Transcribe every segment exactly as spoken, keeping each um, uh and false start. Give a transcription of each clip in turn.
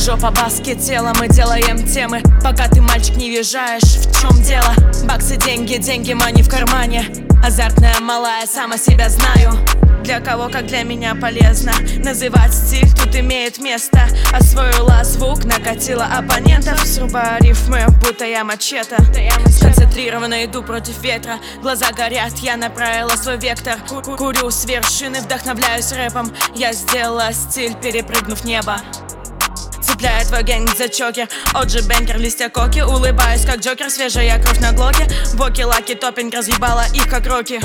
Жопа, баски, тело, мы делаем темы. Пока ты, мальчик, не въезжаешь, в чем дело? Баксы, деньги, деньги, мани в кармане. Азартная малая, сама себя знаю. Для кого, как для меня, полезно называть стиль, тут имеет место. Освоила звук, накатила оппонентов, срубая рифмы, будто я мачете. Сконцентрированно иду против ветра, глаза горят, я направила свой вектор. Курю с вершины, вдохновляюсь рэпом. Я сделала стиль, перепрыгнув небо. Цепляет твой гэнг за чокер, Оджи Бенкер, листья коки. Улыбаюсь, как Джокер, свежая кровь на глоке. Боки, лаки, топпинг, разъебала их, как роки.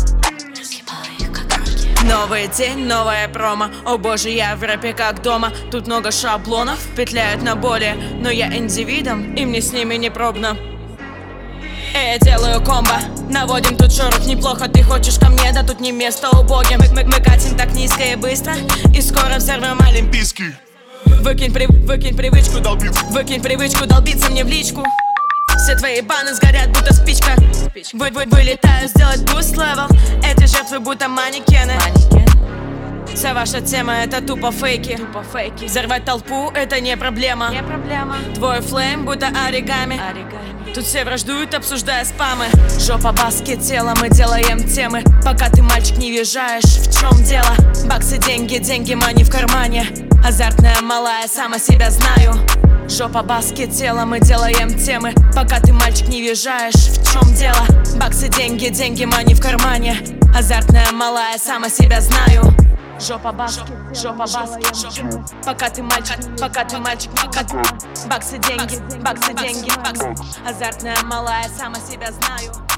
Новый день, новая промо. О боже, я в рэпе как дома. Тут много шаблонов, петляют на боли. Но я индивидом, и мне с ними не пробно. Я делаю комбо, наводим тут шорох неплохо. Ты хочешь ко мне, да тут не место убогим. Мы, мы, мы катим так низко и быстро, и скоро взорвем олимпийский. Выкинь, при, выкинь привычку долбиться, выкинь привычку долбиться мне в личку. Все твои баны сгорят, будто спичка. Вы, вы, вылетаю сделать буст левел. Эти жертвы будто манекены. Вся ваша тема это тупо фейки. Тупо фейки. Взорвать толпу это не проблема. Не проблема. Твой флейм будто оригами. Оригами. Тут все враждуют, обсуждая спамы. Жопа, баски, тело, мы делаем темы. Пока ты, мальчик, не въезжаешь, в чем дело? Баксы, деньги, деньги, мани в кармане. Азартная малая, сама себя знаю. Жопа, баски, тело, мы делаем темы. Пока ты, мальчик, не въезжаешь, в чем дело? Баксы, деньги, деньги, мани в кармане. Азартная малая, сама себя знаю. Жопа, баски, жопа, баски. Пока ты мальчик, пока ты мальчик, пока ты. Баксы, деньги, баксы, деньги, баксы. Азартная малая, сама себя знаю.